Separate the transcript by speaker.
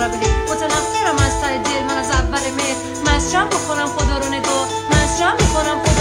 Speaker 1: بدی. متنفرم از ته دل من از اول مهر، مصرف بکنم خدا رو نگاه، مصرف بکنم خدا